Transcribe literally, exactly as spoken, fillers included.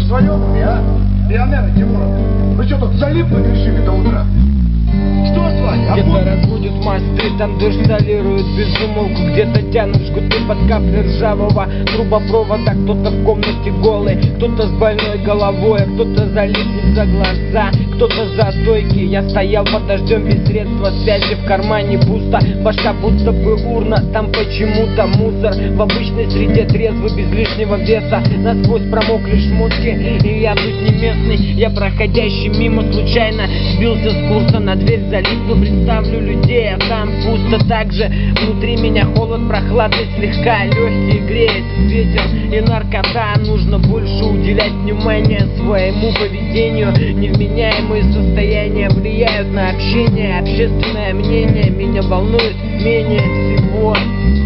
в своем уме, а? Леонера Тимуровна, вы что тут залипнуть решили до утра? Что с вами? Где-то разводят мосты, там дождь солирует безумолку. Где-то тянут жгуты под капли ржавого трубопровода. Кто-то в комнате голый, кто-то с больной головой, а кто-то залипнет за глаза, кто-то за стойки. Я стоял под дождем без средства связи, в кармане пусто, башка будто бы урна, там почему-то мусор. В обычной среде трезвый, без лишнего веса, насквозь промокли шмотки, и я тут не местный. Я проходящий мимо случайно сбился с курса, на дверь залипну, представлю людей, а там пусто так же. Внутри меня холод, прохладный слегка, легкий греет ветер и наркота. Нужно больше уделять внимание своему поведению. Невменяемые состояния влияют на общение, общественное мнение меня волнует менее всего.